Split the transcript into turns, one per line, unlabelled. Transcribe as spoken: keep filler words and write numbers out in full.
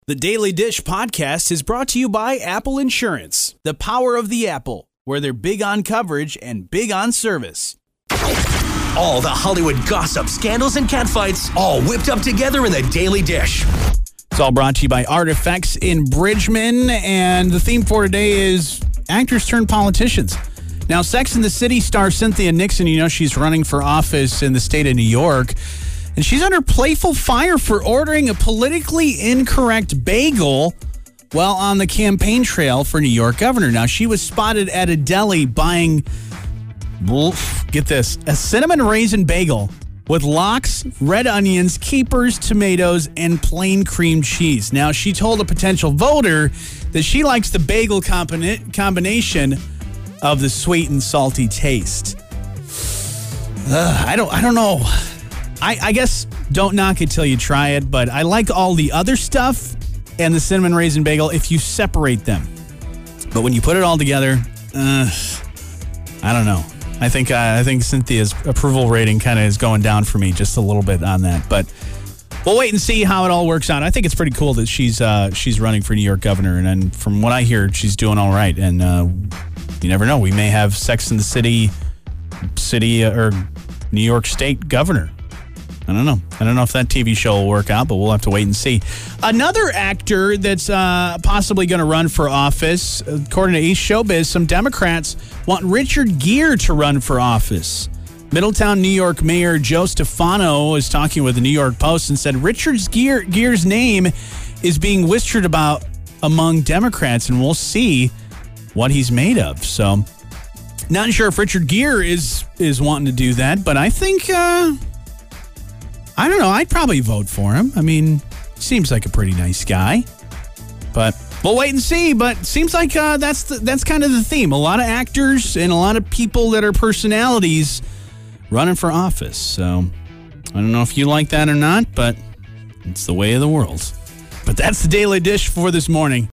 The Daily Dish podcast is brought to you by Apple Insurance, the power of the Apple, where they're big on coverage and big on service.
All the Hollywood gossip, scandals, and catfights, all whipped up together in the Daily Dish.
It's all brought to you by Artifacts in Bridgman, and the theme for today is actors turned politicians. Now, Sex and the City star Cynthia Nixon, you know, she's running for office in the state of New York, and she's under playful fire for ordering a politically incorrect bagel while on the campaign trail for New York governor. Now, she was spotted at a deli buying, get this, a cinnamon raisin bagel with lox, red onions, capers, tomatoes, and plain cream cheese. Now, she told a potential voter that she likes the bagel combina- combination of the sweet and salty taste. Ugh, I don't I don't know. I, I guess don't knock it till you try it, but I like all the other stuff and the cinnamon raisin bagel if you separate them. But when you put it all together, uh, I don't know. I think uh, I think Cynthia's approval rating kind of is going down for me just a little bit on that. But we'll wait and see how it all works out. I think it's pretty cool that she's uh, she's running for New York governor, and, and from what I hear, she's doing all right. And uh, you never know, we may have Sex and the City, city uh, or New York State governor. I don't know. I don't know if that T V show will work out, but we'll have to wait and see. Another actor that's uh, possibly going to run for office, according to East Showbiz, some Democrats want Richard Gere to run for office. Middletown, New York Mayor Joe Stefano is talking with the New York Post and said Richard Gere, Gere's name is being whispered about among Democrats, and we'll see what he's made of. So, not sure if Richard Gere is, is wanting to do that, but I think... Uh, I don't know. I'd probably vote for him. I mean, seems like a pretty nice guy. But we'll wait and see. But seems like uh, that's the, that's kind of the theme. A lot of actors and a lot of people that are personalities running for office. So I don't know if you like that or not, but it's the way of the world. But that's the Daily Dish for this morning.